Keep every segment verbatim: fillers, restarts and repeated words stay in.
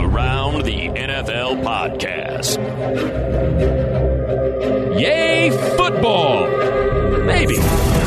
Around the N F L podcast. Yay, football! Maybe.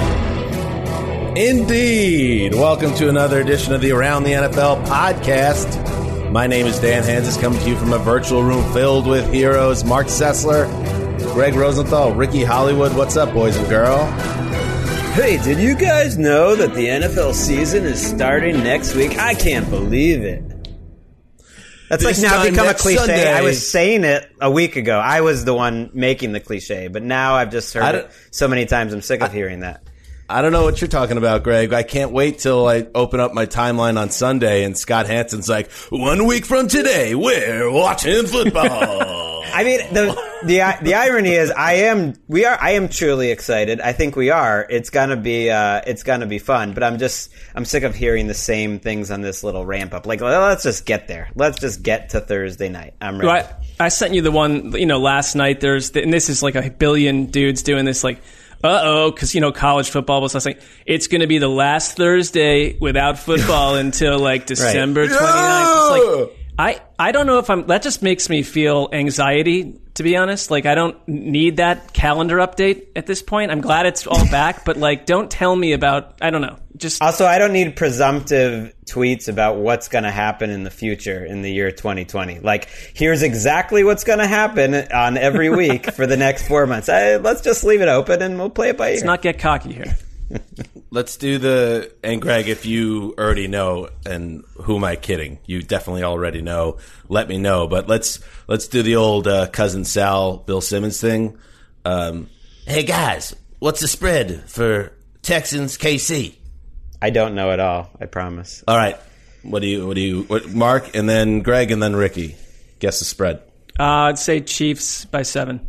Indeed. Welcome to another edition of the Around the N F L podcast. My name is Dan Hansis, coming to you from a virtual room filled with heroes. Mark Sessler, Greg Rosenthal, Ricky Hollywood. What's up, boys and girl? Hey, did you guys know that the N F L season is starting next week? I can't believe it. That's This like now time become a next cliche. Sunday. I was saying it a week ago. I was the one making the cliche, but now I've just I heard don't- it so many times I'm sick of hearing that. I don't know what you're talking about, Greg. I can't wait till I open up my timeline on Sunday and Scott Hansen's like, one week from today, we're watching football. I mean, the the the irony is, I am we are I am truly excited. I think we are. It's gonna be uh, it's gonna be fun. But I'm just I'm sick of hearing the same things on this little ramp up. Like, let's just get there. Let's just get to Thursday night. I'm ready. Well, I, I sent you the one, you know, last night. There's, and this is like a billion dudes doing this, like, uh-oh, because, you know, college football was last night. It's going to be the last Thursday without football until, like, December Right. twenty-ninth. It's like, I, I don't know if I'm, that just makes me feel anxiety, to be honest. Like, I don't need that calendar update at this point. I'm glad it's all back, but, like, don't tell me about, I don't know. Just Also, I don't need presumptive tweets about what's going to happen in the future in the year twenty twenty. Like, here's exactly what's going to happen on every week for the next four months. I, let's just leave it open and we'll play it by ear. let's not get cocky here. Let's do the, and Greg, if you already know, and who am I kidding? You definitely already know. Let me know. But let's let's do the old uh, cousin Sal, Bill Simmons thing. Um, hey guys, what's the spread for Texans K C? I don't know at all. I promise. All right. What do you, what do you, what, Mark, and then Greg, and then Ricky. Guess the spread. Uh, I'd say Chiefs by seven.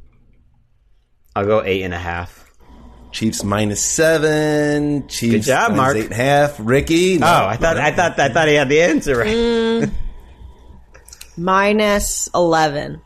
I'll go eight and a half. Chiefs minus seven. Chiefs Good job, minus Mark. eight and a half. Ricky. No, Oh, I thought I thought I thought he had the answer right. Mm, minus eleven.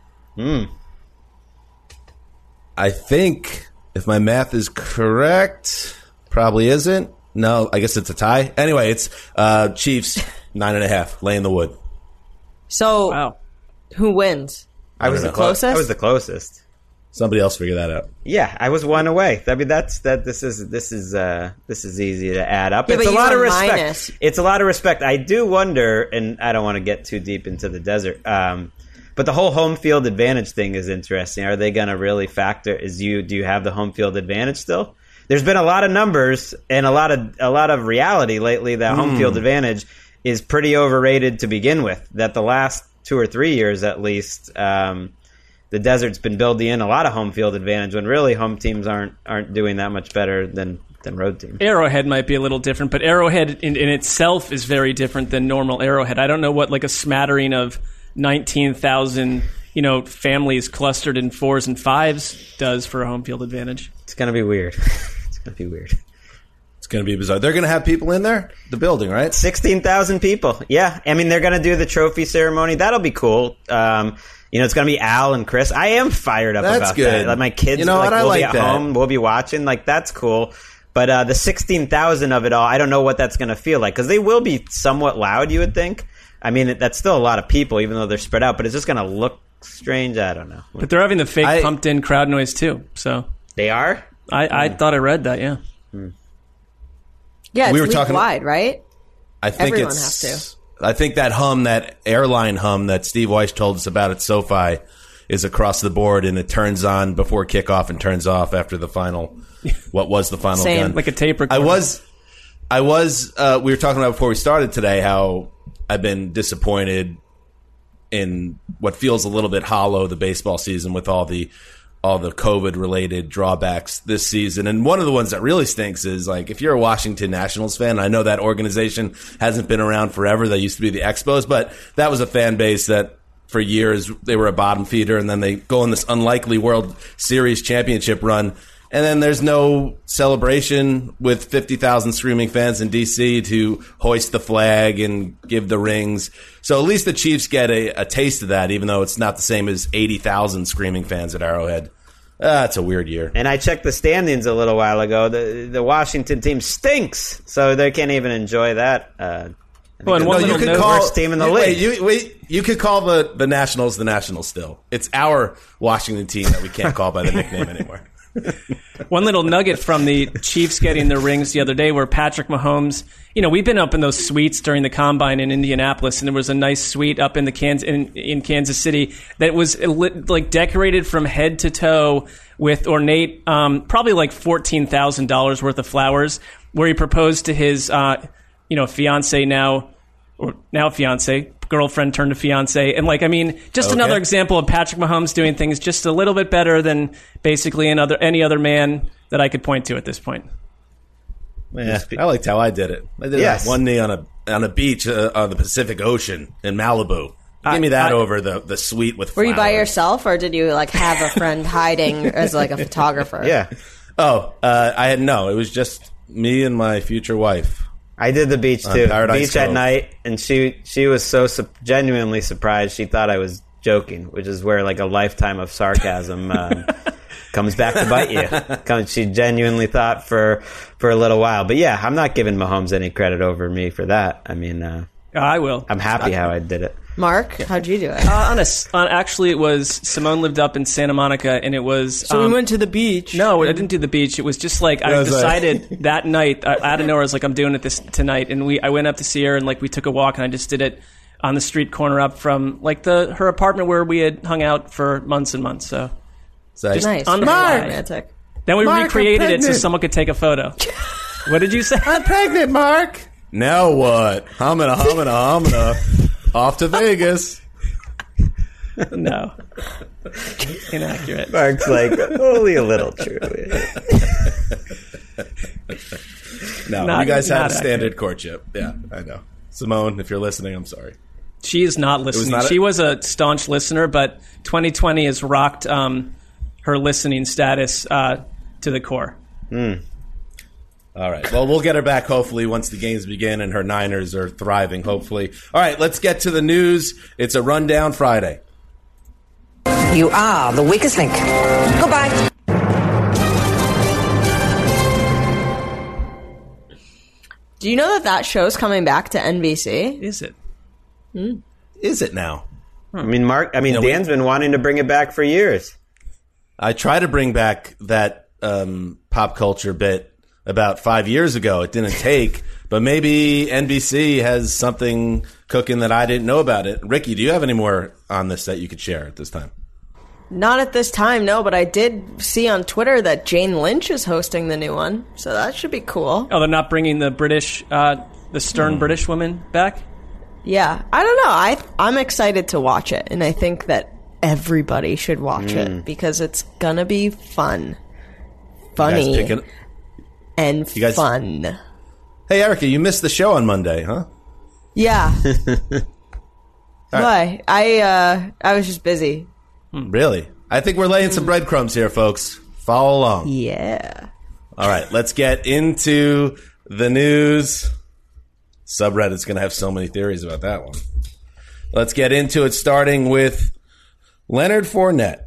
I think if my math is correct, probably isn't. No, I guess it's a tie. Anyway, it's uh, Chiefs nine and a half, laying the wood. So, Wow. who wins? I was know. the closest. Closest? I was the closest. Somebody else figure that out. Yeah, I was one away. I mean, that's that. This is this is uh, this is easy to add up. Yeah, it's but a you lot of were respect. minus. It's a lot of respect. I do wonder, and I don't want to get too deep into the desert. Um, but the whole home field advantage thing is interesting. Are they going to really factor? Is you do you have the home field advantage still? There's been a lot of numbers and a lot of a lot of reality lately that home field advantage is pretty overrated to begin with. That the last two or three years at least. Um, The desert's been building in a lot of home field advantage when really home teams aren't aren't doing that much better than, than road teams. Arrowhead might be a little different, but Arrowhead in, in itself is very different than normal Arrowhead. I don't know what like a smattering of nineteen thousand, you know, families clustered in fours and fives does for a home field advantage. It's gonna be weird. It's gonna be weird. It's going to be bizarre. They're going to have people in there? The building, right? Sixteen thousand people. Yeah, I mean they're gonna do the trophy ceremony. That'll be cool. Um, you know, it's gonna be Al and Chris. I am fired up That's about good. that. Like my kids, You know like, what? I will like be at that. home. We'll be watching. Like that's cool. But uh, the sixteen thousand of it all, I don't know what that's gonna feel like because they will be somewhat loud. You would think. I mean, that's still a lot of people, even though they're spread out. But it's just gonna look strange. I don't know. But they're having the fake I- pumped in crowd noise too. So They are. I, I thought I read that, yeah. Yeah, it's We were league talking- wide, right? I think Everyone it's, has I think that hum, that airline hum that Steve Weiss told us about at SoFi is across the board, and it turns on before kickoff and turns off after the final, what was the final Same. gun. Like a tape I recorder. was, I was, uh, we were talking about before we started today how I've been disappointed in what feels a little bit hollow the baseball season with all the all the COVID related drawbacks this season. And one of the ones that really stinks is like if you're a Washington Nationals fan, I know that organization hasn't been around forever. They used to be the Expos, but that was a fan base that for years they were a bottom feeder, and then they go on this unlikely World Series championship run. And then there's no celebration with fifty thousand screaming fans in D C to hoist the flag and give the rings. So at least the Chiefs get a, a taste of that, even though it's not the same as eighty thousand screaming fans at Arrowhead. Ah, it's a weird year. And I checked the standings a little while ago. The the Washington team stinks, so they can't even enjoy that uh, Well, and one No, you little could note- call Worst team in the you, league. Wait, you, wait, you could call the, the Nationals the Nationals still. It's our Washington team that we can't call by the nickname anymore. One little nugget from the Chiefs getting their rings the other day where Patrick Mahomes, you know, we've been up in those suites during the Combine in Indianapolis, and there was a nice suite up in the Kansas, in, in Kansas City that was lit, like decorated from head to toe with ornate, um, probably like fourteen thousand dollars worth of flowers, where he proposed to his, uh, you know, fiance now, or now fiance, girlfriend turned to fiance. And like, I mean, just Okay. another example of Patrick Mahomes doing things just a little bit better than basically another, any other man that I could point to at this point. Yeah. I liked how I did it. I did Yes. it on one knee on a on a beach uh, on the Pacific Ocean in Malibu. I- Give me that I- over the, the suite with Were you by flowers. yourself, or did you like have a friend hiding as like a photographer? Yeah. Oh, uh, I had no. It was just me and my future wife. I did the beach On too. Paradise Beach at Cove. night, and she she was so su- genuinely surprised. She thought I was joking, which is where like a lifetime of sarcasm um, comes back to bite you. Comes, she genuinely thought for for a little while, but yeah, I'm not giving Mahomes any credit over me for that. I mean, uh, I will. I'm happy how I did it. Mark, how'd you do it? Uh, on a s on, actually, it was Simone lived up in Santa Monica, and it was. so um, we went to the beach. No, I didn't do the beach. It was just like I was that? decided that night. I, out of nowhere, I was like, "I'm doing it this tonight," and we. I went up to see her, and like we took a walk, and I just did it on the street corner up from like the her apartment where we had hung out for months and months. So So I- Nice. on the Very fly. romantic. then we Mark, I'm recreated it so pregnant. someone could take a photo. What did you say? I'm pregnant, Mark. Now what? Humana, humana, humana. Off to Vegas. No, inaccurate. Mark's like only a little true. No, Not- you guys had a not standard courtship. Yeah, I know. Simone, if you're listening, I'm sorry. She is not listening. not a- she was a staunch listener, but twenty twenty has rocked um, her listening status uh, to the core. All right. Well, we'll get her back hopefully once the games begin and her Niners are thriving, hopefully. All right, let's get to the news. It's a Rundown Friday. You are the weakest link. Goodbye. Do you know that that show's coming back to N B C? Is it? Is it now? I mean, Mark. I mean, Yeah, we- Dan's been wanting to bring it back for years. I tried to bring back that um, pop culture bit about five years ago. It didn't take, but maybe N B C has something cooking that I didn't know about it. Ricky, do you have any more on this that you could share at this time? Not at this time, no, but I did see on Twitter that Jane Lynch is hosting the new one, so that should be cool. Oh, they're not bringing the British, uh, the stern British woman back? Yeah, I don't know. I I'm excited to watch it, and I think that everybody should watch it because it's gonna be fun, You guys funny, picking- and you guys- fun. Hey, Erica, you missed the show on Monday, huh? Yeah. Why? I uh I was just busy. Really? I think we're laying some breadcrumbs here, folks. Follow along. Yeah. All right, let's get into the news. Subreddit's going to have so many theories about that one. Let's get into it, starting with Leonard Fournette,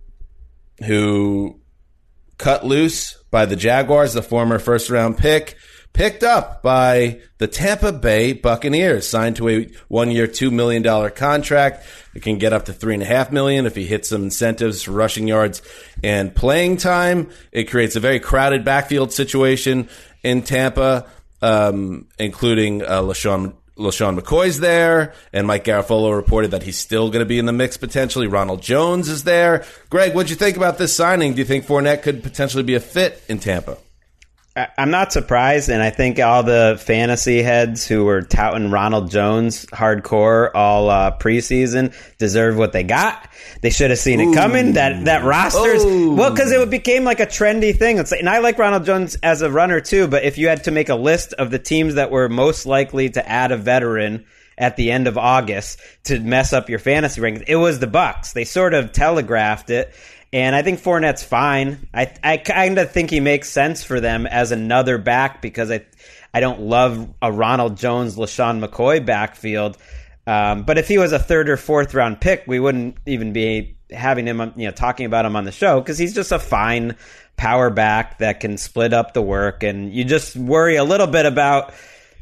who cut loose by the Jaguars, the former first-round pick, picked up by the Tampa Bay Buccaneers, signed to a one-year, two million dollars contract. It can get up to three point five million dollars if he hits some incentives for rushing yards and playing time. It creates a very crowded backfield situation in Tampa, um, including uh, LaShawn LaShawn McCoy's there, and Mike Garafolo reported that he's still going to be in the mix potentially. Ronald Jones is there. Greg, what'd you think about this signing? Do you think Fournette could potentially be a fit in Tampa? I- I'm not surprised, and I think all the fantasy heads who were touting Ronald Jones hardcore all uh, preseason deserve what they got. They should have seen it coming. That that roster's Ooh. well, because it became like a trendy thing. It's like, and I like Ronald Jones as a runner too, but if you had to make a list of the teams that were most likely to add a veteran at the end of August to mess up your fantasy rankings, it was the Bucs. They sort of telegraphed it. And I think Fournette's fine. I I kind of think he makes sense for them as another back because I I don't love a Ronald Jones, LaShawn McCoy backfield. Um, but if he was a third or fourth round pick, we wouldn't even be having him, you know, talking about him on the show because he's just a fine power back that can split up the work. And you just worry a little bit about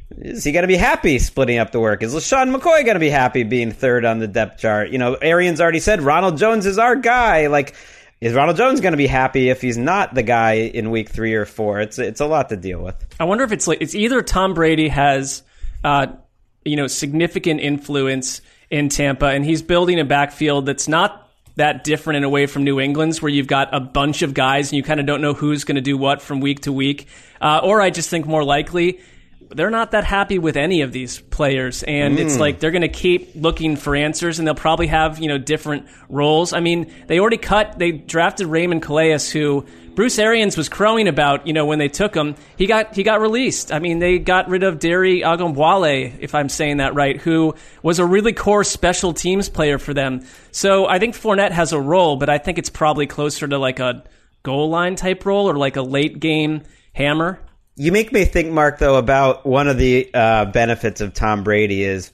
Is he going to be happy splitting up the work? Is LaShawn McCoy going to be happy being third on the depth chart? You know, Arians already said Ronald Jones is our guy. Like, is Ronald Jones going to be happy if he's not the guy in week three or four? It's it's a lot to deal with. I wonder if it's like it's either Tom Brady has, uh, you know, significant influence in Tampa, and he's building a backfield that's not that different in a way from New England's, where you've got a bunch of guys and you kind of don't know who's going to do what from week to week. Uh, or I just think more likely, they're not that happy with any of these players, and mm. it's like they're going to keep looking for answers, and they'll probably have, you know, different roles. I mean, they already cut, they drafted Raymond Calais, who Bruce Arians was crowing about, you know, when they took him. He got he got released. I mean, they got rid of Derry Agombwale, if I'm saying that right, who was a really core special teams player for them. So I think Fournette has a role, but I think it's probably closer to like a goal line type role or like a late game hammer. You make me think, Mark, though, about one of the uh, benefits of Tom Brady is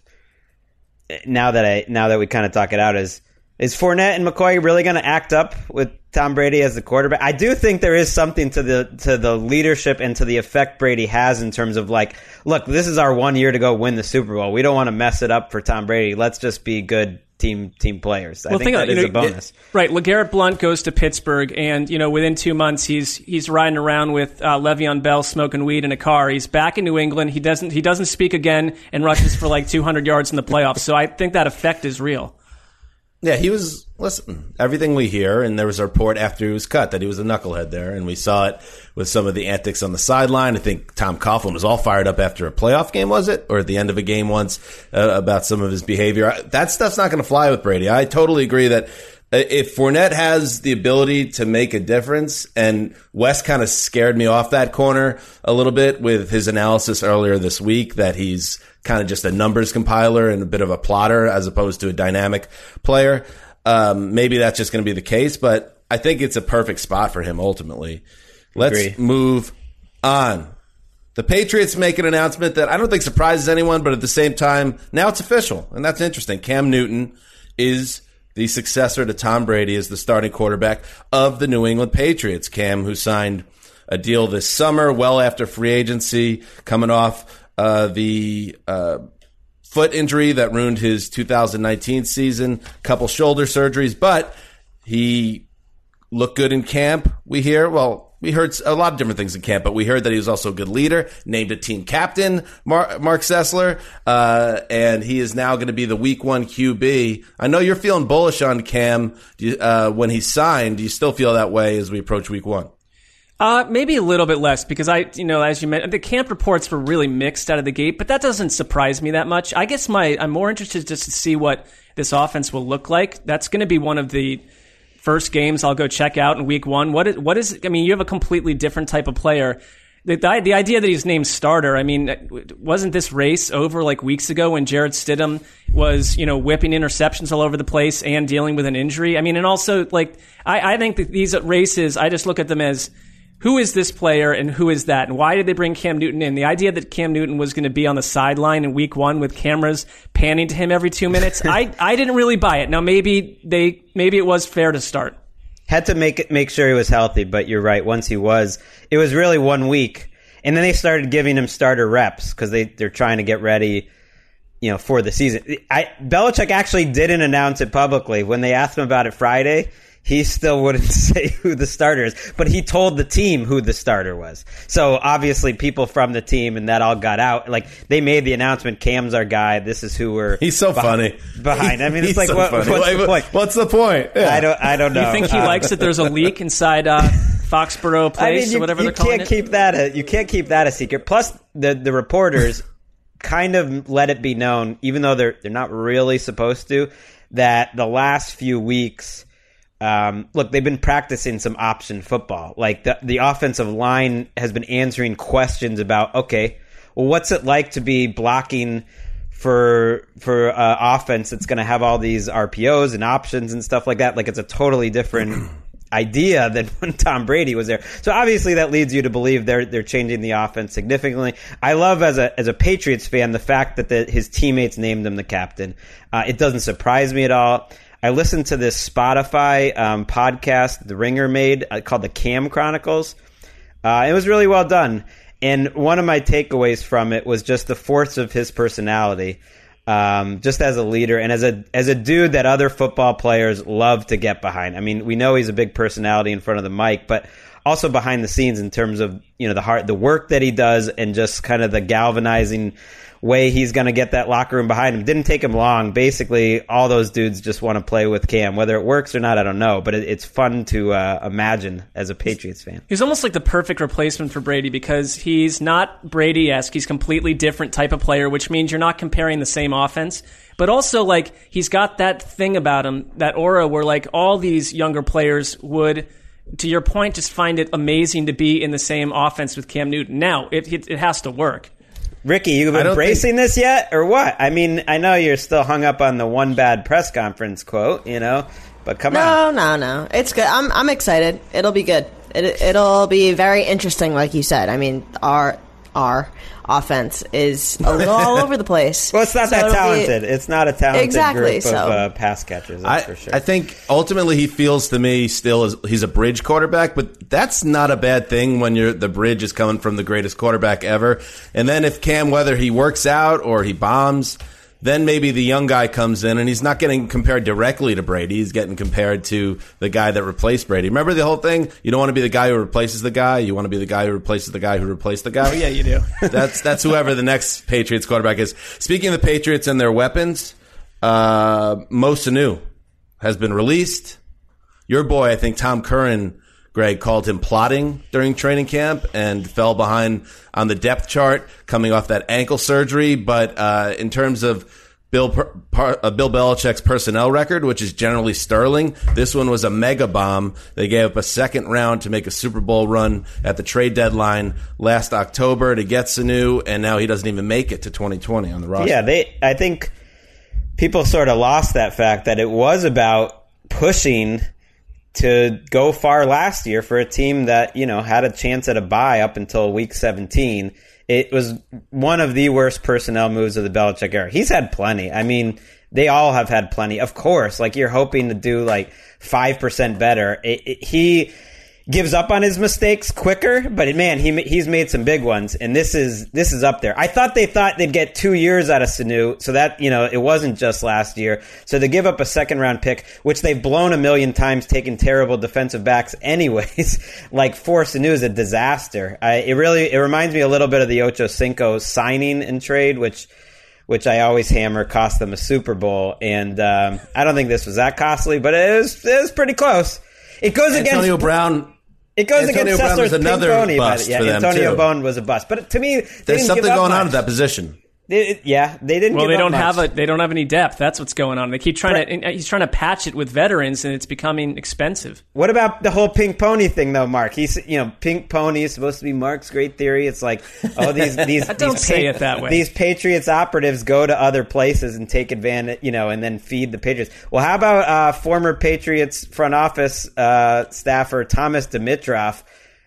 now that I now that we kind of talk it out is is Fournette and McCoy really going to act up with Tom Brady as the quarterback? I do think there is something to the to the leadership and to the effect Brady has in terms of like, look, this is our one year to go win the Super Bowl. We don't want to mess it up for Tom Brady. Let's just be good team team players. I well, think, think that is you know, a bonus. It, right. LeGarrette Blount goes to Pittsburgh, and you know within two months he's he's riding around with uh, Le'Veon Bell smoking weed in a car. He's back in New England. He doesn't he doesn't speak again and rushes for like two hundred yards in the playoffs. So I think that effect is real. Yeah, he was, listen, everything we hear, and there was a report after he was cut that he was a knucklehead there, and we saw it with some of the antics on the sideline. I think Tom Coughlin was all fired up after a playoff game, was it? Or at the end of a game once uh, about some of his behavior. That stuff's not going to fly with Brady. I totally agree that if Fournette has the ability to make a difference, and Wes kind of scared me off that corner a little bit with his analysis earlier this week that he's kind of just a numbers compiler and a bit of a plotter as opposed to a dynamic player. Um, maybe that's just going to be the case, but I think it's a perfect spot for him ultimately. Let's Agree. move on. The Patriots make an announcement that I don't think surprises anyone, but at the same time, now it's official, and that's interesting. Cam Newton is the successor to Tom Brady as the starting quarterback of the New England Patriots. Cam, who signed a deal this summer, well after free agency, coming off uh, the uh, foot injury that ruined his two thousand nineteen season, couple shoulder surgeries, but he looked good in camp, we hear. Well, we heard a lot of different things in camp, but we heard that he was also a good leader, named a team captain, Mark, Mark Sessler, uh, and he is now going to be the week one Q B. I know you're feeling bullish on Cam uh, when he signed. Do you still feel that way as we approach week one? Uh, maybe a little bit less because I, you know, as you mentioned, the camp reports were really mixed out of the gate, but that doesn't surprise me that much. I guess my, I'm more interested just to see what this offense will look like. That's going to be one of the first games I'll go check out in week one. What is, what is, I mean, you have a completely different type of player. The, the, the idea that he's named starter, I mean, wasn't this race over like weeks ago when Jarrett Stidham was, you know, whipping interceptions all over the place and dealing with an injury? I mean, and also, like, I, I think that these races, I just look at them as, who is this player and who is that? And why did they bring Cam Newton in? The idea that Cam Newton was going to be on the sideline in week one with cameras panning to him every two minutes, I, I didn't really buy it. Now, maybe they maybe it was fair to start. Had to make it, make sure he was healthy, but you're right. Once he was, it was really one week. And then they started giving him starter reps because they, they're trying to get ready, you know, for the season. I, Belichick actually didn't announce it publicly. When they asked him about it Friday, he still wouldn't say who the starter is, but he told the team who the starter was. So obviously people from the team and that all got out. Like they made the announcement, Cam's our guy. This is who we're He's so behind, funny. Behind. I mean, it's He's like, so what, what's, Wait, the point? what's the point? Yeah. I don't, I don't know. You think he um, likes that there's a leak inside uh, Foxborough Place I mean, you, or whatever you they're calling can't it? keep that a, you can't keep that a secret. Plus the, the reporters kind of let it be known, even though they're, they're not really supposed to, that the last few weeks, Um, look, they've been practicing some option football. Like the, the offensive line has been answering questions about, okay, well, what's it like to be blocking for for uh, offense that's going to have all these R P Os and options and stuff like that? Like it's a totally different idea than when Tom Brady was there. So obviously that leads you to believe they're they're changing the offense significantly. I love as a as a Patriots fan the fact that the, his teammates named him the captain. Uh, it doesn't surprise me at all. I listened to this Spotify um, podcast The Ringer made uh, called The Cam Chronicles. Uh, it was really well done. And one of my takeaways from it was just the force of his personality, um, just as a leader and as a as a dude that other football players love to get behind. I mean, we know he's a big personality in front of the mic, but also behind the scenes in terms of, you know, the heart, the work that he does, and just kind of the galvanizing way he's going to get that locker room behind him. Didn't take him long. Basically, all those dudes just want to play with Cam. Whether it works or not, I don't know. But it, it's fun to uh, imagine as a Patriots fan. He's almost like the perfect replacement for Brady because he's not Brady-esque. He's a completely different type of player, which means you're not comparing the same offense. But also, like, he's got that thing about him, that aura where, like, all these younger players would, to your point, just find it amazing to be in the same offense with Cam Newton. Now, it it, it has to work. Ricky, you embracing think... this yet, or what? I mean, I know you're still hung up on the one bad press conference quote, you know, but come no, on. No, no, no. It's good. I'm I'm excited. It'll be good. It, it'll be very interesting, like you said. I mean, our our offense is a little all over the place. Well, it's not so that talented. Be, It's not a talented exactly, group so. of uh, pass catchers, that's I, for sure. I think ultimately he feels to me still is he's a bridge quarterback, but that's not a bad thing when you're the bridge is coming from the greatest quarterback ever. And then if Cam, whether he works out or he bombs, then maybe the young guy comes in and he's not getting compared directly to Brady. He's getting compared to the guy that replaced Brady. Remember the whole thing? You don't want to be the guy who replaces the guy. You want to be the guy who replaces the guy who replaced the guy. Oh, yeah, you do. That's that's whoever the next Patriots quarterback is. Speaking of the Patriots and their weapons, uh, Mo Sanu has been released. Your boy, I think Tom Curran, Greg, called him plotting during training camp and fell behind on the depth chart coming off that ankle surgery. But uh, in terms of Bill par, uh, Bill Belichick's personnel record, which is generally sterling, this one was a mega bomb. They gave up a second round to make a Super Bowl run at the trade deadline last October to get Sanu, and now he doesn't even make it to twenty twenty on the roster. Yeah, they. I think people sort of lost that fact that it was about pushing to go far last year for a team that, you know, had a chance at a bye up until week seventeen. It was one of the worst personnel moves of the Belichick era. He's had plenty. I mean, they all have had plenty. Of course, like you're hoping to do like five percent better. It, it, he gives up on his mistakes quicker, but man, he he's made some big ones, and this is this is up there. I thought they thought they'd get two years out of Sanu, so that, you know, it wasn't just last year. So to give up a second round pick, which they've blown a million times, taking terrible defensive backs anyways, like for Sanu is a disaster. I, it really it reminds me a little bit of the Ocho Cinco signing and trade, which which I always hammer cost them a Super Bowl, and um, I don't think this was that costly, but it was it was pretty close. It goes Antonio against Brown. It goes Antonio against Brown Sessler's was another Pinkoni, bust but yeah, for them, Antonio too. Brown was a bust. But to me, they There's didn't something give up going much. on at that position. They, yeah, they didn't. Well, give they up don't much. have a they don't have any depth. That's what's going on. They keep trying to. And he's trying to patch it with veterans, and it's becoming expensive. What about the whole Pink Pony thing, though, Mark? He's, you know, Pink Pony is supposed to be Mark's great theory. It's like, oh, these these Don't these say it that way. These Patriots operatives go to other places and take advantage, you know, and then feed the Patriots. Well, how about uh, former Patriots front office uh, staffer Thomas Dimitroff?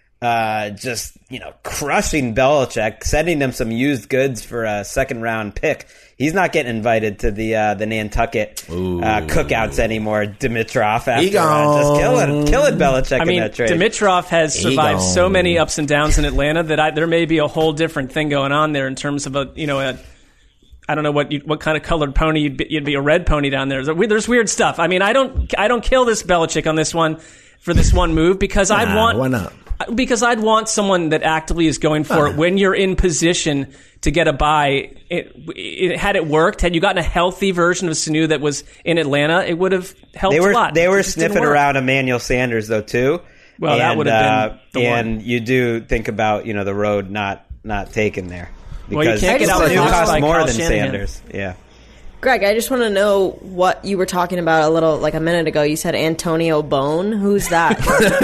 Uh, just, you know, crushing Belichick, sending them some used goods for a second round pick. He's not getting invited to the uh, the Nantucket uh, cookouts anymore. Dimitroff, after uh, just killing killing Belichick I mean, in that trade. Dimitroff has survived Egon. so many ups and downs in Atlanta that I, there may be a whole different thing going on there in terms of a, you know, a, I don't know what you, what kind of colored pony you'd be, you'd be a red pony down there. There's weird stuff. I mean, I don't I don't kill this Belichick on this one for this one move because Nah, I'd want why not? Because I'd want someone that actively is going for it when you're in position to get a bye. It, it, had it worked, had you gotten a healthy version of Sanu that was in Atlanta, it would have helped they were a lot. they were It just didn't sniffing work. around Emmanuel Sanders though too. Well, and, that would have been uh, the one. and you do think about, you know, the road not not taken there Well, you because can't get Sanu outboxed costs by more Kyle than Shanahan. Sanders. Yeah. Greg, I just want to know what you were talking about a little, like a minute ago. You said Antonio Bone. Who's that?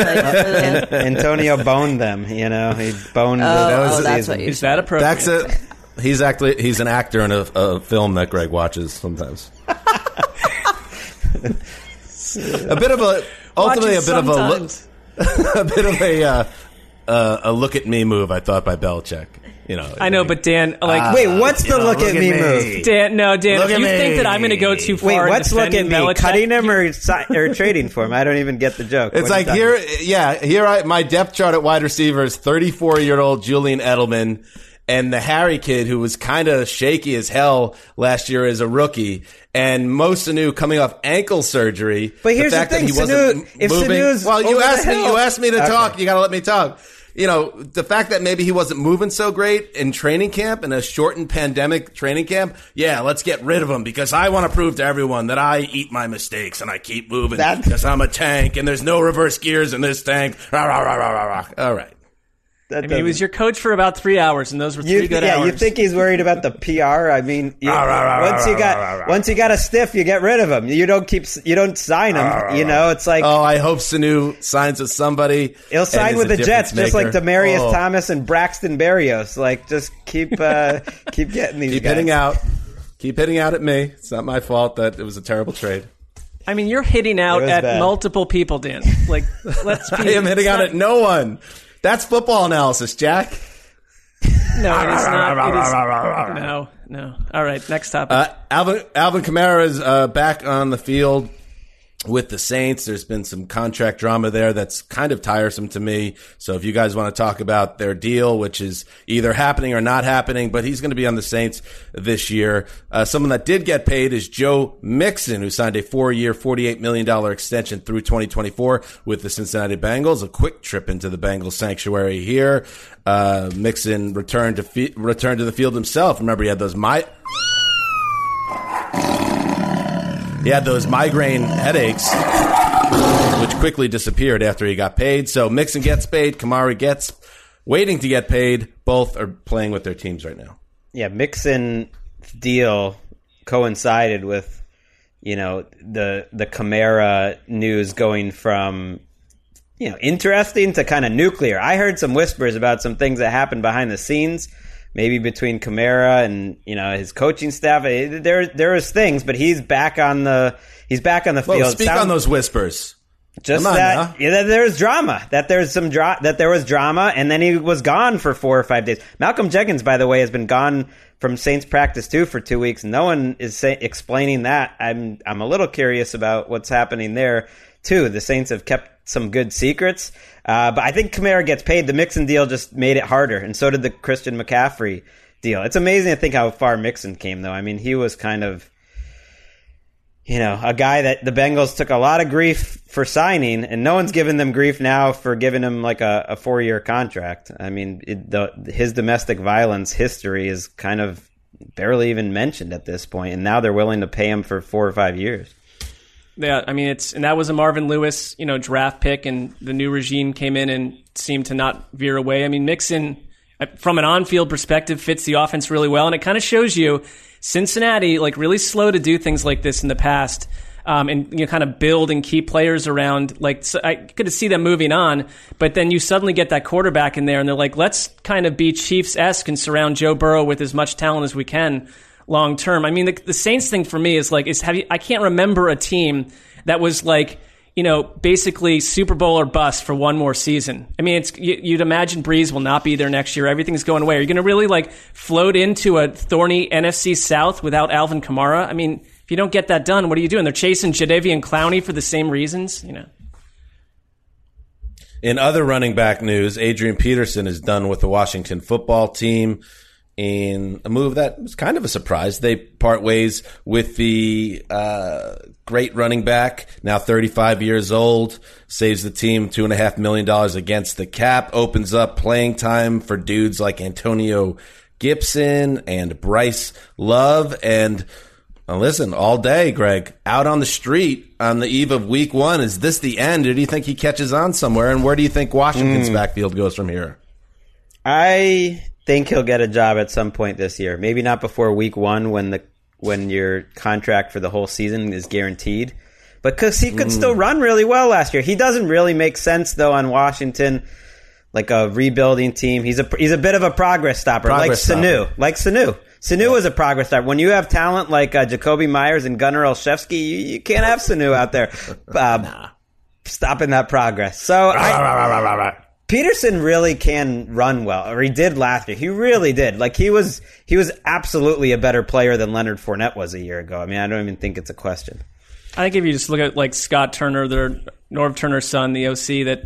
Like, Antonio boned them, you know. He boned Oh, the oh, season. that's what you Is that appropriate? That's it. He's actually he's an actor in a, a film that Greg watches sometimes. a bit of a ultimately a Watches bit of a look, sometimes. a bit of a uh, uh, a look at me move. I thought by Belichick. You know, I know, but Dan, like, Wait, what's the know, look, look at at me me. move? Dan, no, Dan, Look if at you think me. that I'm going to go too far, Wait, in what's look at defending me? Belichick, Cutting him or, si- or trading for him? I don't even get the joke. It's What like are you here, talking yeah, here I my depth chart at wide receiver is thirty-four-year-old Julian Edelman, and the Harry kid who was kind of shaky as hell last year as a rookie, and Mo Sanu coming off ankle surgery. But here's the fact thing, that he wasn't Sanu- if moving. Sanu's Well, you over the asked me, hill- you asked me to Okay. talk. You got to let me talk. You know, the fact that maybe he wasn't moving so great in training camp, in a shortened pandemic training camp, yeah, let's get rid of him because I want to prove to everyone that I eat my mistakes and I keep moving That- because I'm a tank and there's no reverse gears in this tank. Rah, rah, rah, rah, rah, rah. All right. That I mean, he was doesn't- your coach for about three hours, and those were three You, good yeah, hours. you think he's worried about the P R? I mean, you, Rah, rah, rah, once you rah, got rah, rah, rah. once you got a stiff, you get rid of him. You don't keep, you don't sign him. You know, it's like Oh, I hope Sanu signs with somebody. he'll and sign is with a the Jets, difference just like maker. Demarius Oh, Thomas and Braxton Berrios. Like, just keep uh, keep getting these. Keep guys. hitting out. Keep hitting out at me. It's not my fault that it was a terrible trade. I mean, you're hitting out It was at bad. multiple people, Dan. Like, let's be. I am hitting out at no one. That's football analysis, Jack. No, it is not. It is, no, no. All right, next topic. Uh, Alvin Alvin Kamara is uh, back on the field with the Saints. There's been some contract drama there that's kind of tiresome to me. So if you guys want to talk about their deal, which is either happening or not happening, but he's going to be on the Saints this year. Uh, someone that did get paid is Joe Mixon, who signed a four-year, forty-eight million dollars extension through twenty twenty-four with the Cincinnati Bengals. A quick trip into the Bengals sanctuary here. Uh, Mixon returned to fe- returned to the field himself. Remember, he had those my. He had those migraine headaches, which quickly disappeared after he got paid. So Mixon gets paid. Kamara gets waiting to get paid. Both are playing with their teams right now. Yeah, Mixon deal coincided with, you know, the the Kamara news going from, you know, interesting to kind of nuclear. I heard some whispers about some things that happened behind the scenes, maybe between Kamara and, you know, his coaching staff. There there is things, but he's back on the he's back on the Whoa, field. speak Sound- on those whispers. Just Come on that, now. yeah, that there's drama. That there's some dra- that there was drama, and then he was gone for four or five days. Malcolm Jenkins, by the way, has been gone from Saints practice too for two weeks. No one is say- explaining that. I'm I'm a little curious about what's happening there too. The Saints have kept some good secrets, uh, but I think Kamara gets paid. The Mixon deal just made it harder, and so did the Christian McCaffrey deal. It's amazing to think how far Mixon came, though. I mean, he was kind of, you know, a guy that the Bengals took a lot of grief for signing, and no one's giving them grief now for giving him like a, a four-year contract. I mean, it, the, his domestic violence history is kind of barely even mentioned at this point, and now they're willing to pay him for four or five years. Yeah, I mean, it's and that was a Marvin Lewis, you know, draft pick, and the new regime came in and seemed to not veer away. I mean, Mixon, from an on-field perspective, fits the offense really well, and it kind of shows you Cincinnati, like, really slow to do things like this in the past, um, and you know, kind of build and keep players around. Like, so I could see them moving on, but then you suddenly get that quarterback in there, and they're like, let's kind of be Chiefs-esque and surround Joe Burrow with as much talent as we can long term. I mean, the, the Saints thing for me is like, is have you, I can't remember a team that was like, you know, basically Super Bowl or bust for one more season. I mean, it's you, you'd imagine Breeze will not be there next year. Everything's going away. Are you going to really like float into a thorny N F C South without Alvin Kamara? I mean, if you don't get that done, what are you doing? They're chasing Jadeveon Clowney for the same reasons, you know. In other running back news, Adrian Peterson is done with the Washington football team in a move that was kind of a surprise. They part ways with the uh, great running back, now thirty-five years old, saves the team two and a half million dollars against the cap, opens up playing time for dudes like Antonio Gibson and Bryce Love. And uh, listen, all day, Greg, out on the street on the eve of week one, is this the end, or do you think he catches on somewhere? And where do you think Washington's mm. backfield goes from here? I think he'll get a job at some point this year. Maybe not before week one when the when your contract for the whole season is guaranteed. But because he could mm. still run really well last year. He doesn't really make sense, though, on Washington, like a rebuilding team. He's a he's a bit of a progress stopper, progress like Sanu. Stopper. Like Sanu. Sanu yeah. is a progress stopper. When you have talent like uh, Jacoby Myers and Gunnar Olszewski, you, you can't have Sanu out there uh, nah. stopping that progress. So I, Peterson really can run well, or he did last year. He really did. Like he was, he was absolutely a better player than Leonard Fournette was a year ago. I mean, I don't even think it's a question. I think if you just look at like Scott Turner, their Norv Turner's son, the O C, that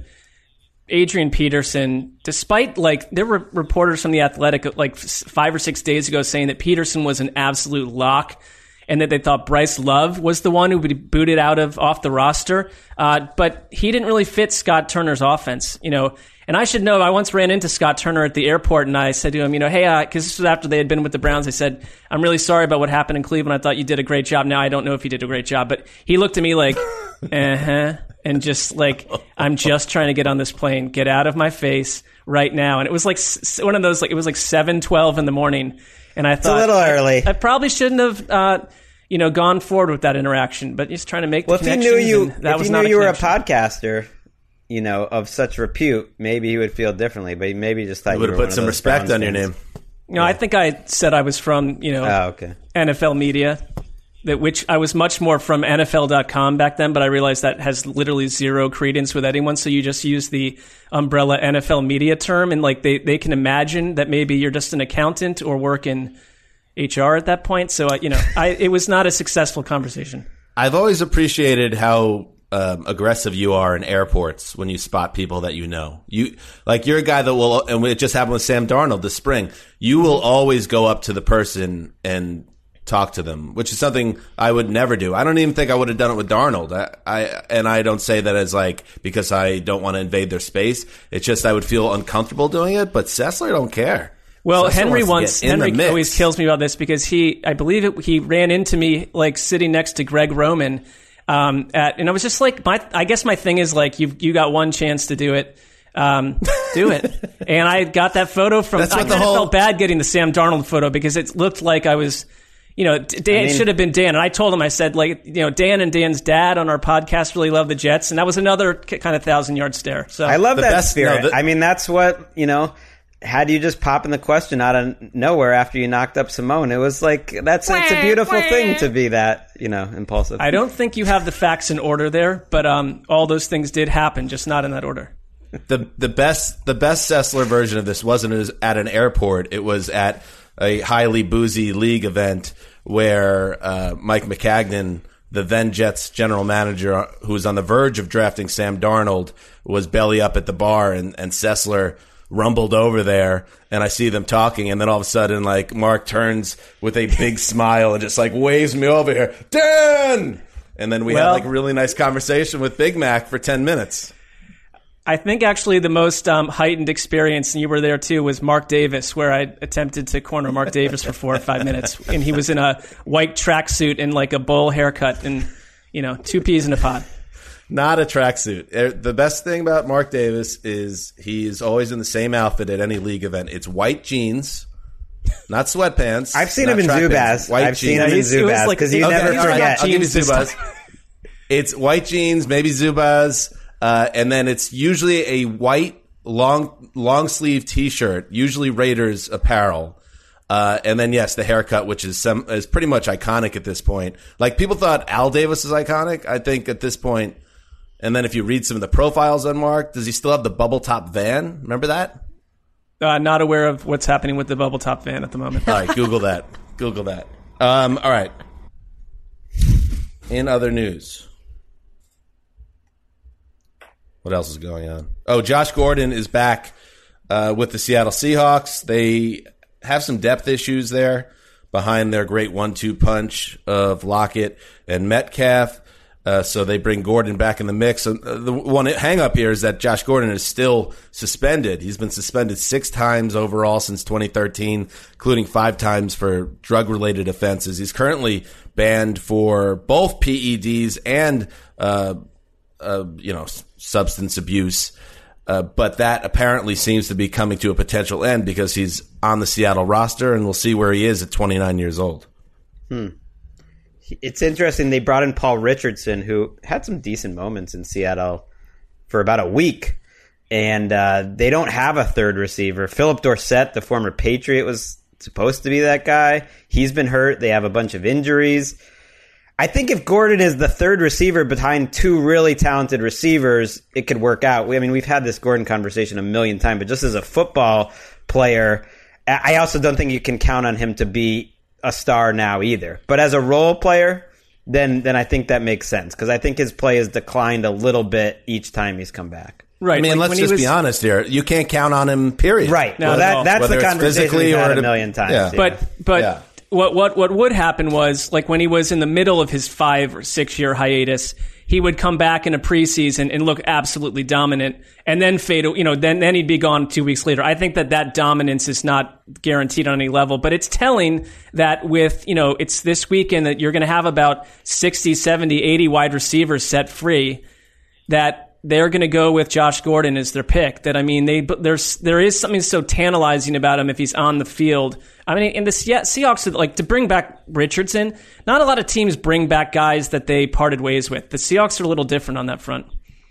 Adrian Peterson, despite like there were reporters from The Athletic like five or six days ago saying that Peterson was an absolute lock and that they thought Bryce Love was the one who would be booted out of off the roster. Uh, but he didn't really fit Scott Turner's offense, you know. And I should know, I once ran into Scott Turner at the airport and I said to him, you know, hey, because uh, this was after they had been with the Browns, I said, I'm really sorry about what happened in Cleveland. I thought you did a great job. Now I don't know if you did a great job, but he looked at me like, uh-huh, and just like, I'm just trying to get on this plane, get out of my face right now. And it was like one of those, like it was like seven twelve in the morning. And I thought, it's a little early. I, I probably shouldn't have, uh, you know, gone forward with that interaction, but just trying to make well, the if he connections. knew you, that if was he not knew a you were a connection. podcaster, you know, of such repute, maybe he would feel differently. But he maybe just thought You you would were have one put of some those respect Browns on your fans. name. No, I think I said I was from, you know, Oh, okay. N F L media, that which I was much more from N F L dot com back then, but I realized that has literally zero credence with anyone. So you just use the umbrella N F L media term, and like they, they can imagine that maybe you're just an accountant or work in H R at that point. So, uh, you know, I, it was not a successful conversation. I've always appreciated how um, aggressive you are in airports when you spot people that you know. You like you're a guy that will, and it just happened with Sam Darnold this spring. You will always go up to the person and talk to them, which is something I would never do. I don't even think I would have done it with Darnold. I, I and I don't say that as like because I don't want to invade their space. It's just I would feel uncomfortable doing it. But Sessler don't care. Well, Sessler Henry wants to get once in the Henry mix. always kills me about this because he, I believe it, he ran into me like sitting next to Greg Roman, um, at, and I was just like, my, I guess my thing is like you you got one chance to do it, um, do it, and I got that photo from. That's I what the kinda whole- felt bad getting the Sam Darnold photo because it looked like I was. You know, Dan, I mean- it should have been Dan. And I told him, I said, like, you know, Dan and Dan's dad on our podcast really love the Jets. And that was another k- kind of thousand yard stare. So I love The that best- spirit. no, the- I mean, that's what, you know, had you just popping the question out of nowhere after you knocked up Simone, it was like, that's it's a beautiful thing to be that, you know, impulsive. I don't think you have the facts in order there, but um, all those things did happen, just not in that order. The the best the best Sessler version of this wasn't as- at an airport. It was at a highly boozy league event where uh, Mike McCagnon, the then Jets general manager, who was on the verge of drafting Sam Darnold, was belly up at the bar, and, and Sessler rumbled over there, and I see them talking, and then all of a sudden, like, Mark turns with a big smile and just, like, waves me over here, Dan! And then we Well- had, like, a really nice conversation with Big Mac for ten minutes. I think actually the most um, heightened experience, and you were there too, was Mark Davis, where I attempted to corner Mark Davis for four or five minutes, and he was in a white tracksuit and like a bowl haircut, and you know, two peas in a pod. Not a tracksuit. Er, The best thing about Mark Davis is he is always in the same outfit at any league event. It's white jeans, not sweatpants. I've seen not him in track Zubaz. pants, White I've seen jeans. him in He's- it was Zubaz like- because you Okay, never he's like forget. I'll give you Jeans this Zubaz. It's white jeans, maybe Zubaz, uh, and then it's usually a white long long sleeve T-shirt, usually Raiders apparel. Uh, and then yes, the haircut, which is some is pretty much iconic at this point. Like people thought Al Davis is iconic. I think at this point, and then if you read some of the profiles on Mark, does he still have the bubble top van? Remember that? Uh, not aware of what's happening with the bubble top van at the moment. All right, Google that. Google that. Um, all right. In other news, what else is going on? Oh, Josh Gordon is back uh, with the Seattle Seahawks. They have some depth issues there behind their great one two punch of Lockett and Metcalf. Uh, so they bring Gordon back in the mix. Uh, the one hang up here is that Josh Gordon is still suspended. He's been suspended six times overall since twenty thirteen, including five times for drug-related offenses. He's currently banned for both P E Ds and, uh, uh, you know, substance abuse. Uh, but that apparently seems to be coming to a potential end because he's on the Seattle roster, and we'll see where he is at twenty-nine years old. Hmm. It's interesting. They brought in Paul Richardson, who had some decent moments in Seattle for about a week, and uh, they don't have a third receiver. Philip Dorsett, the former Patriot, was supposed to be that guy. He's been hurt. They have a bunch of injuries. I think if Gordon is the third receiver behind two really talented receivers, it could work out. I mean, we've had this Gordon conversation a million times, but just as a football player, I also don't think you can count on him to be a star now either. But as a role player, then then I think that makes sense because I think his play has declined a little bit each time he's come back. Right. I mean, like let's just was, be honest here. You can't count on him, period. Right. No, Not that, that's Whether the it's conversation physically we've had or a million times. yeah. Yeah. But but Yeah. what what what would happen was like when he was in the middle of his five or six year hiatus, he would come back in a preseason and look absolutely dominant, and then fade. You know, then then he'd be gone two weeks later. I think that that dominance is not guaranteed on any level, but it's telling that with you know it's this weekend that you're going to have about sixty, seventy, eighty wide receivers set free. That they're going to go with Josh Gordon as their pick. That I mean, they there's there is something so tantalizing about him if he's on the field. I mean, in the Seahawks, like to bring back Richardson, not a lot of teams bring back guys that they parted ways with. The Seahawks are a little different on that front.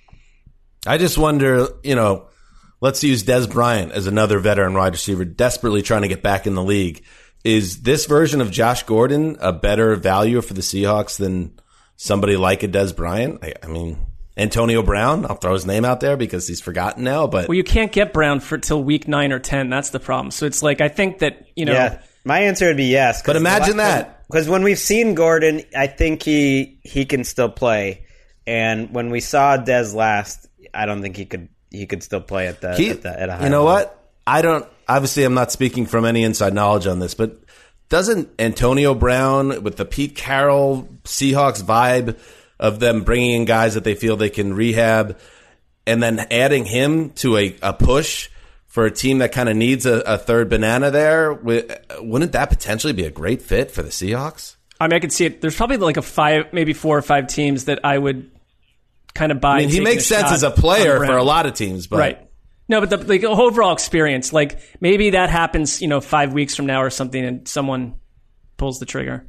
I just wonder, you know, let's use Dez Bryant as another veteran wide receiver desperately trying to get back in the league. Is this version of Josh Gordon a better value for the Seahawks than somebody like a Dez Bryant? I, I mean, Antonio Brown, I'll throw his name out there because he's forgotten now. But well, you can't get Brown for till week nine or ten. That's the problem. So it's like I think that you know. Yeah, my answer would be yes. But imagine that because when we've seen Gordon, I think he he can still play, and when we saw Dez last, I don't think he could he could still play at the, he, at, the at a high you know level. what? I don't. Obviously, I'm not speaking from any inside knowledge on this, but doesn't Antonio Brown with the Pete Carroll Seahawks vibe of them bringing in guys that they feel they can rehab and then adding him to a, a push for a team that kind of needs a, a third banana there, wouldn't that potentially be a great fit for the Seahawks? I mean, I could see it. There's probably like a five, maybe four or five teams that I would kind of buy. I mean, he makes sense as a player for a lot of teams, but right. No, but the, the overall experience, like maybe that happens, you know, five weeks from now or something, and someone pulls the trigger.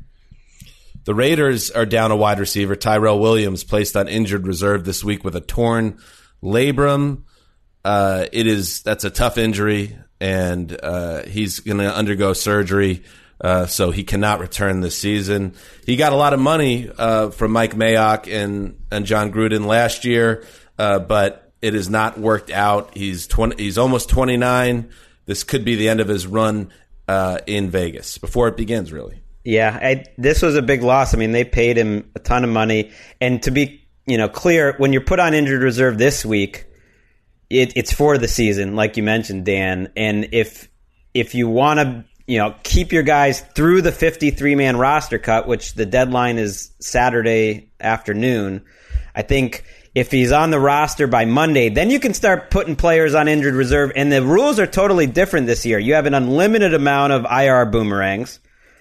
The Raiders are down a wide receiver. Tyrell Williams placed on injured reserve this week with a torn labrum. Uh, it is that's a tough injury, and uh, he's going to undergo surgery, uh, so he cannot return this season. He got a lot of money uh, from Mike Mayock and and John Gruden last year, uh, but it has not worked out. He's twenty. He's almost twenty-nine. This could be the end of his run uh, in Vegas before it begins, really. Yeah, I, this was a big loss. I mean, they paid him a ton of money. And to be, you know, clear, when you're put on injured reserve this week, it, it's for the season, like you mentioned, Dan. And if if you want to, you know, keep your guys through the fifty-three man roster cut, which the deadline is Saturday afternoon, I think if he's on the roster by Monday, then you can start putting players on injured reserve. And the rules are totally different this year. You have an unlimited amount of I R boomerangs.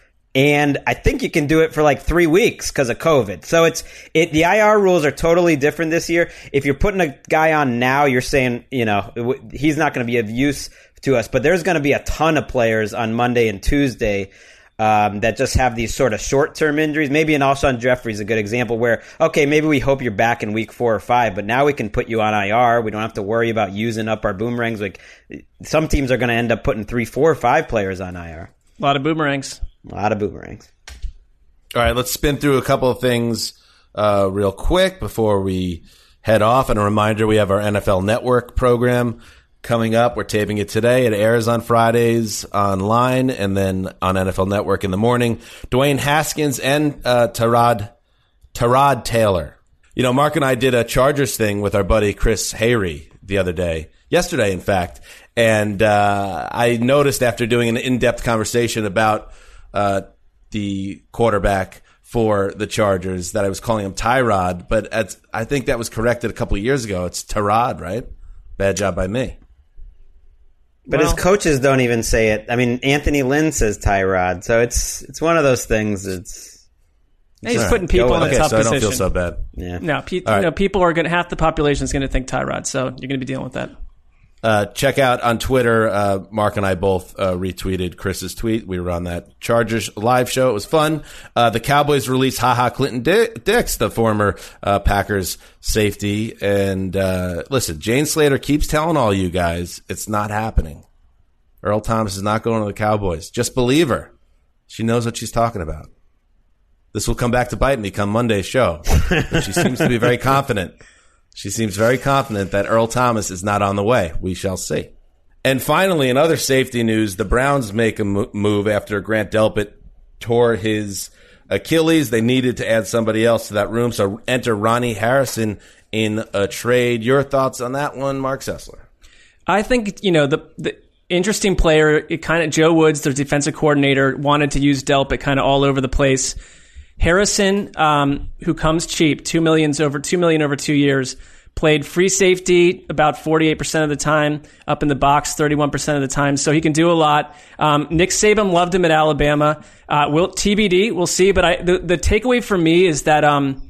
And I think you can do it for like three weeks because of COVID. So it's it. The I R rules are totally different this year. If you're putting a guy on now, you're saying, you know, he's not going to be of use to us. But there's going to be a ton of players on Monday and Tuesday um, that just have these sort of short-term injuries. Maybe an Alshon Jeffrey is a good example where, okay, maybe we hope you're back in week four or five, but now we can put you on I R. We don't have to worry about using up our boomerangs. Like some teams are going to end up putting three, four, or five players on I R. A lot of boomerangs. A lot of boomerangs. All right, let's spin through a couple of things uh, real quick before we head off. And a reminder, we have our N F L Network program coming up. We're taping it today. It airs on Fridays online and then on N F L Network in the morning. Dwayne Haskins and uh, Tyrod, Tyrod Taylor. You know, Mark and I did a Chargers thing with our buddy Chris Hayre the other day, yesterday, in fact. And uh, I noticed after doing an in-depth conversation about uh, the quarterback for the Chargers that I was calling him Tyrod, but as, I think that was corrected a couple of years ago. It's Tyrod, right? Bad job by me. But well, his coaches don't even say it. I mean, Anthony Lynn says Tyrod, so it's it's one of those things. It's he's All putting right. people Go in a okay, tough so position. I don't feel so bad. yeah. No, pe- All right. you know, people are going to half the population is going to think Tyrod, so you're going to be dealing with that. Uh, check out on Twitter. Uh, Mark and I both uh, retweeted Chris's tweet. We were on that Chargers live show. It was fun. Uh, the Cowboys released Ha Ha Clinton Dix, the former uh, Packers safety. And uh, listen, Jane Slater keeps telling all you guys it's not happening. Earl Thomas is not going to the Cowboys. Just believe her. She knows what she's talking about. this will come back to bite me come Monday's show. But she seems to be very confident. She seems very confident that Earl Thomas is not on the way. We shall see. And finally, in other safety news, the Browns make a move after Grant Delpit tore his Achilles. They needed to add somebody else to that room, so enter Ronnie Harrison in a trade. Your thoughts on that one, Mark Sessler? I think, you know, the, the interesting player, it kind of Joe Woods, their defensive coordinator, wanted to use Delpit kind of all over the place. Harrison, um, who comes cheap, two millions over two million over two years, played free safety about forty-eight percent of the time, up in the box thirty-one percent of the time, so he can do a lot. Um, Nick Saban loved him at Alabama. Uh, will T B D, we'll see. But I, the, the takeaway for me is that um,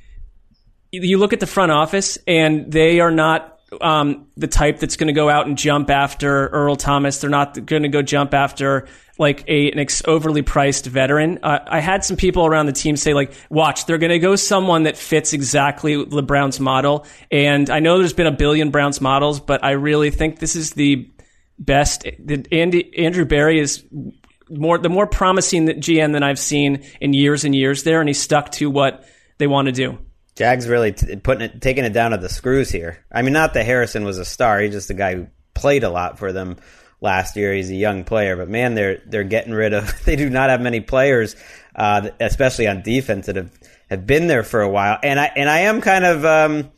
you look at the front office, and they are not um, the type that's going to go out and jump after Earl Thomas. They're not going to go jump after like a, an ex- overly priced veteran. Uh, I had some people around the team say, like, watch, they're going to go someone that fits exactly the Browns model. And I know there's been a billion Browns models, but I really think this is the best. The, Andy, Andrew Berry is more the more promising G M than I've seen in years and years there, and he stuck to what they want to do. Jags really t- putting it, taking it down to the screws here. I mean, not that Harrison was a star; he's just a guy who played a lot for them last year. He's a young player, but man, they're they're getting rid of. They do not have many players, uh, especially on defense, that have, have been there for a while. And I and I am kind of um,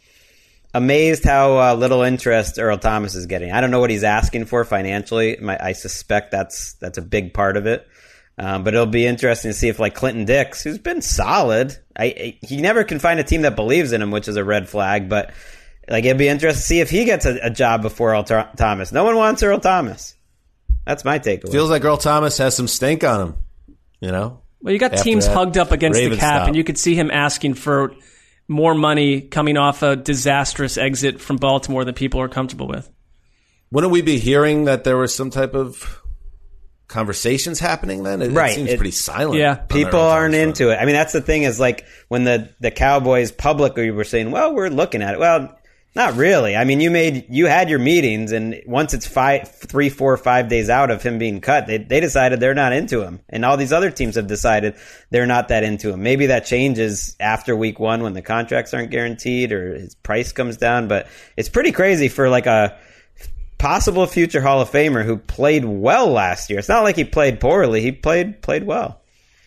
amazed how uh, little interest Earl Thomas is getting. I don't know what he's asking for financially. My, I suspect that's that's a big part of it. Um, but it'll be interesting to see if, like Clinton Dix, who's been solid, I, I he never can find a team that believes in him, which is a red flag. But like it'd be interesting to see if he gets a, a job before Earl Th- Thomas. No one wants Earl Thomas. That's my takeaway. Feels like Earl Thomas has some stink on him, you know? Well, you got teams hugged up against Ravens the cap, stop. and you could see him asking for more money coming off a disastrous exit from Baltimore than people are comfortable with. Wouldn't we be hearing that there was some type of conversations happening then? It, Right. it seems It- pretty silent. Yeah. on that People Earl aren't Thomas into it. I mean, that's the thing is like when the, the Cowboys publicly were saying, well, we're looking at it. Well, not really. I mean, you made you had your meetings, and once it's five, three, four, five days out of him being cut, they they decided they're not into him, and all these other teams have decided they're not that into him. Maybe that changes after week one when the contracts aren't guaranteed or his price comes down. But it's pretty crazy for like a possible future Hall of Famer who played well last year. It's not like he played poorly; he played played well.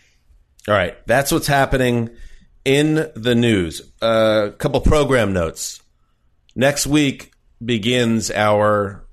All right, that's what's happening in the news. A uh, couple program notes. Next week begins our,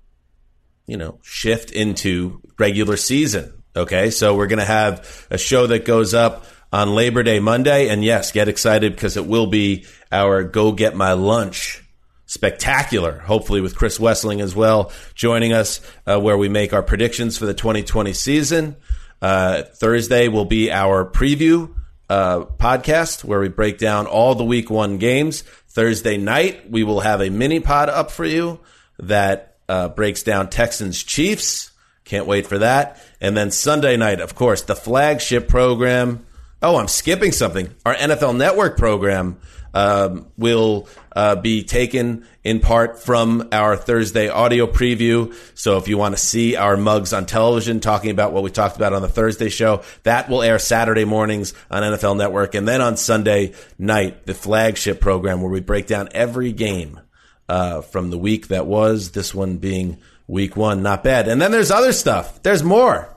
you know, shift into regular season. Okay, so we're going to have a show that goes up on Labor Day Monday. And yes, get excited because it will be our Go Get My Lunch spectacular, hopefully with Chris Wessling as well, joining us uh, where we make our predictions for the twenty twenty season. Uh, Thursday will be our preview uh, podcast where we break down all the week one games. Thursday night, we will have a mini pod up for you that uh, breaks down Texans Chiefs. Can't wait for that. And then Sunday night, of course, the flagship program. Oh, I'm skipping something. Our N F L Network program um, will uh, be taken in part from our Thursday audio preview. So if you want to see our mugs on television talking about what we talked about on the Thursday show, that will air Saturday mornings on N F L Network. And then on Sunday night, the flagship program where we break down every game uh, from the week that was, this one being week one. Not bad. And then there's other stuff. There's more.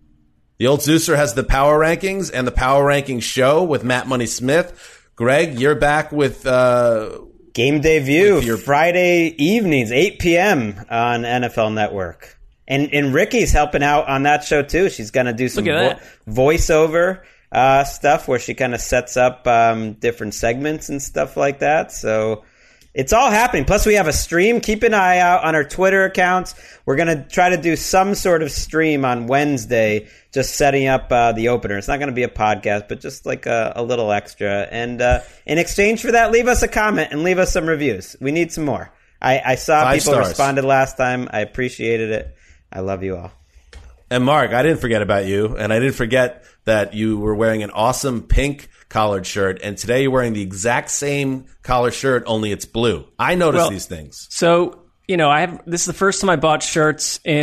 The Old Zeuser has the Power Rankings and the Power Rankings show with Matt Money Smith. Greg, you're back with uh, Game Day View, With your- Friday evenings, eight p.m. on N F L Network. And and Ricky's helping out on that show, too. She's going to do some Look at vo- voiceover uh, stuff where she kind of sets up um, different segments and stuff like that. So it's all happening. Plus, we have a stream. Keep an eye out on our Twitter accounts. We're going to try to do some sort of stream on Wednesday, just setting up uh, the opener. It's not going to be a podcast, but just like a, a little extra. And uh, in exchange for that, leave us a comment and leave us some reviews. We need some more. I, I saw Five people stars. responded last time. I appreciated it. I love you all. And Mark, I didn't forget about you, and I didn't forget that you were wearing an awesome pink collared shirt, and today you're wearing the exact same collar shirt, only it's blue. I notice Well, these things. So, you know, I have this is the first time I bought shirts in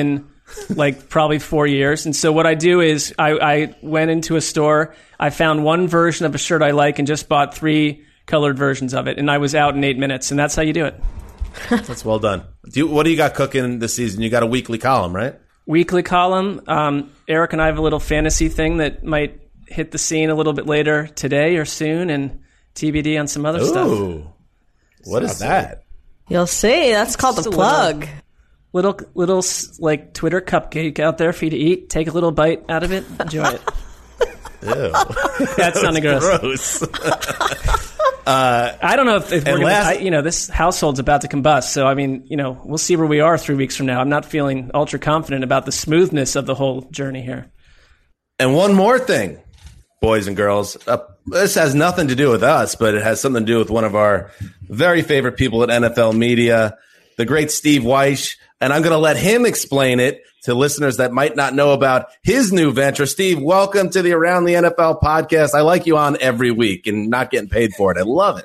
like probably four years. And so what I do is I, I went into a store, I found one version of a shirt I like and just bought three colored versions of it. And I was out in eight minutes. And that's how you do it. That's well done. Do you, what do you got cooking this season? You got a weekly column, right? Weekly column. Um, Eric and I have a little fantasy thing that might hit the scene a little bit later today or soon, and T B D on some other Ooh. stuff. What is that? You'll see. That's called Just a a plug. Little, little, little like Twitter cupcake out there for you to eat. Take a little bite out of it. Enjoy it. Ew. That sounded gross. gross. I don't know if, if we're And gonna, last- I, you know, this household's about to combust. So, I mean, you know, we'll see where we are three weeks from now. I'm not feeling ultra confident about the smoothness of the whole journey here. And one more thing, boys and girls. Uh, this has nothing to do with us, but it has something to do with one of our very favorite people at N F L Media, the great Steve Weish. And I'm going to let him explain it to listeners that might not know about his new venture. Steve, welcome to the Around the N F L podcast. I like you on every week and not getting paid for it. I love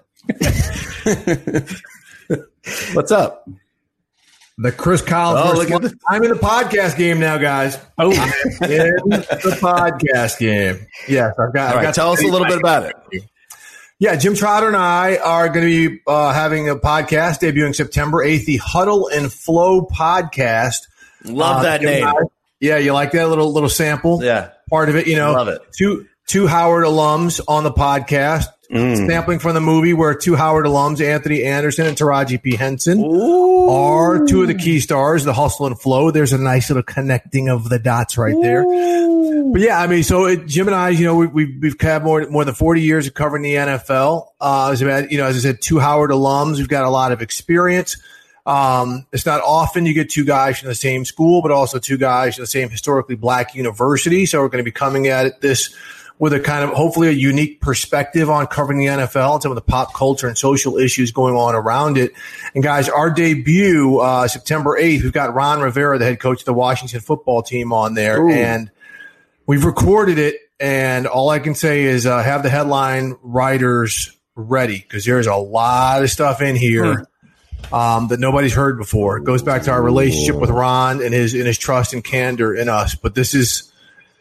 it. What's up? The Chris Collins. Oh, versus- look at this. I'm in the podcast game now, guys. Oh, In the podcast game. Yes, I've got. All I've right, got tell us a little bit about it. Yeah, Jim Trotter and I are going to be uh, having a podcast debuting September eighth, the Huddle and Flow podcast. Love Uh, that Jim name. and I- yeah, you like that little little sample? Yeah. Part of it, you know. Love it. Two two Howard alums on the podcast. Sampling from the movie where two Howard alums, Anthony Anderson and Taraji P. Henson, are two of the key stars, the Hustle and Flow. There's a nice little connecting of the dots right there. But yeah, I mean, so it, Jim and I, you know, we, we've, we've had more, more than forty years of covering the N F L. Uh, as I, you know, as I said, two Howard alums. We've got a lot of experience. Um, it's not often you get two guys from the same school, but also two guys from the same historically black university. So we're going to be coming at it this with a kind of hopefully a unique perspective on covering the N F L and some of the pop culture and social issues going on around it. And guys, our debut, uh, September eighth, we've got Ron Rivera, the head coach of the Washington football team on there. Ooh. And we've recorded it. And all I can say is, uh, have the headline writers ready because there's a lot of stuff in here. Hmm. Um, that nobody's heard before. It goes back to our relationship with Ron and his and his trust and candor in us. But this is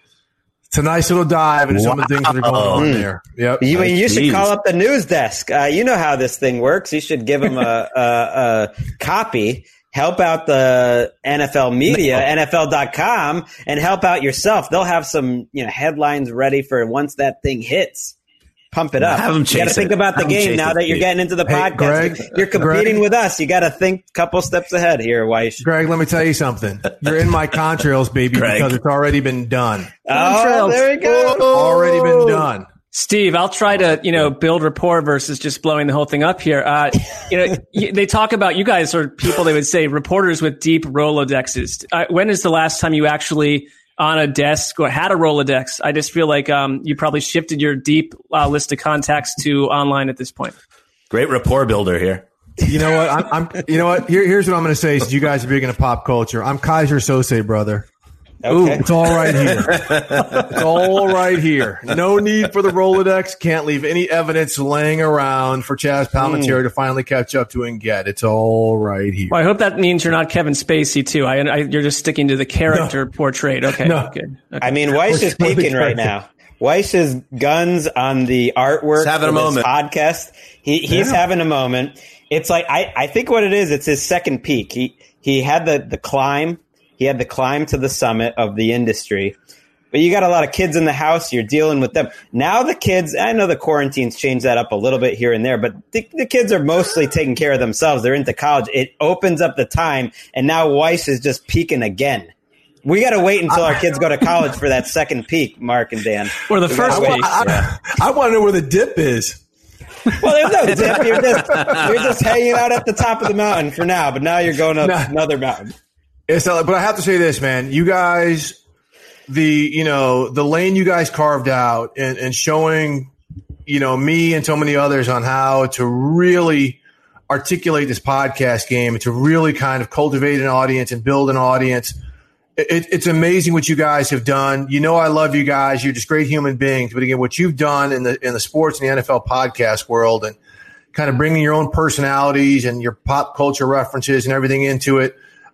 it's a nice little dive into some wow. of the things that are going on mm. there. Yep. You, you should call up the news desk. Uh, you know how this thing works. You should give them a, a, a copy. Help out the N F L media, no. N F L dot com, and help out yourself. They'll have some you know headlines ready for once that thing hits. Pump it up. Have them chase you got to think it. about the Have game now that you're getting into the hey, podcast. Greg, you're competing Greg, with us. You got to think a couple steps ahead here, Weish. Greg, let me tell you something. You're in my contrails, baby, Greg. because it's already been done. Oh, there we go. Already been done. Steve, I'll try to, you know, build rapport versus just blowing the whole thing up here. Uh, you know, they talk about you guys are people, they would say, reporters with deep Rolodexes. Uh, when is the last time you actually on a desk or had a Rolodex? I just feel like um, you probably shifted your deep uh, list of contacts to online at this point. Great rapport builder here. You know what? I'm, I'm you know what? Here, here's what I'm going to say. Since you guys are big into pop culture, I'm Kaiser Sose, brother. Okay. Ooh, it's all right here. It's all right here. No need for the Rolodex. Can't leave any evidence laying around for Chaz Palminteri mm. to finally catch up to and get. It's all right here. Well, I hope that means you're not Kevin Spacey, too. I, I, you're just sticking to the character no. portrayed. Okay, no. good. Okay. I mean, Weish is peaking right now. Weisz's guns on the artwork having for a this moment. podcast. He, he's yeah. having a moment. It's like I, I think what it is. It's his second peak. He he had the the climb. He had the climb to the summit of the industry. But you got a lot of kids in the house. You're dealing with them. Now the kids, I know the quarantine's changed that up a little bit here and there, but the, the kids are mostly taking care of themselves. They're into college. It opens up the time, and now Weish is just peaking again. We got to wait until our kids go to college for that second peak, Mark and Dan. Or the we first peak. I, yeah. I, I want to know where the dip is. Well, there's no dip. You're just, you're just hanging out at the top of the mountain for now, but now you're going up nah. another mountain. It's not, but I have to say this, man. You guys, the you know the lane you guys carved out, and, and showing, you know, me and so many others on how to really articulate this podcast game, and to really kind of cultivate an audience and build an audience. It, it's amazing what you guys have done. You know, I love you guys. You're just great human beings. But again, what you've done in the in the sports and the N F L podcast world, and kind of bringing your own personalities and your pop culture references and everything into it.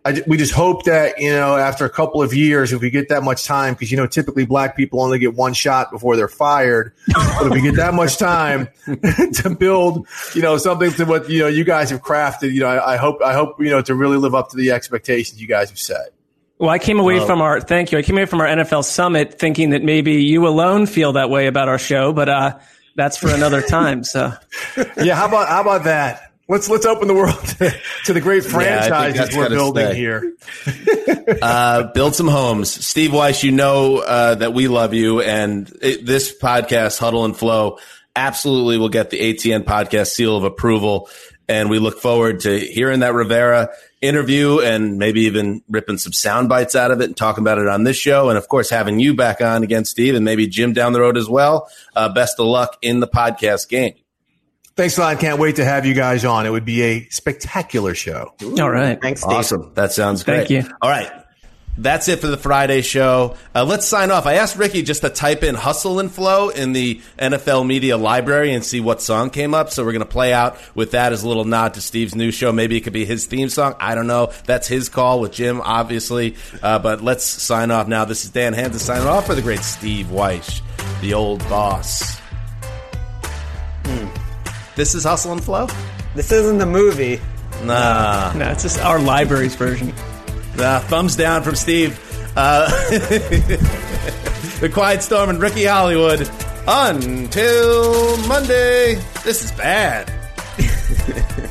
I, ju- we just hope that, you know, after a couple of years, if we get that much time, because, you know, typically black people only get one shot before they're fired. But if we get that much time to build, you know, something to what, you know, you guys have crafted, you know, I, I hope, I hope, you know, to really live up to the expectations you guys have set. Well, I came away from our, thank you. I came away from our N F L summit thinking that maybe you alone feel that way about our show, but, uh, that's for another time. So, yeah. How about, how about that? Let's let's open the world to, to the great franchises yeah, we're building stay. here. uh, build some homes. Steve Weiss, you know uh, that we love you, and it, this podcast, Huddle and Flow, absolutely will get the A T N podcast seal of approval, and we look forward to hearing that Rivera interview and maybe even ripping some sound bites out of it and talking about it on this show, and of course having you back on again, Steve, and maybe Jim down the road as well. Uh, best of luck in the podcast game. Thanks a lot. Can't wait to have you guys on. It would be a spectacular show. All right. Thanks, Steve. Awesome. That sounds great. Thank you. All right. That's it for the Friday show. Uh, let's sign off. I asked Ricky just to type in Hustle and Flow in the N F L Media Library and see what song came up. So we're going to play out with that as a little nod to Steve's new show. Maybe it could be his theme song. I don't know. That's his call with Jim, obviously. Uh, but let's sign off now. This is Dan Hanzus signing off for the great Steve Weiss, the old boss. Hmm. This is Hustle and Flow? This isn't the movie. Nah. No, it's just our library's version. Nah, thumbs down from Steve. Uh, the Quiet Storm and Ricky Hollywood. Until Monday. This is bad.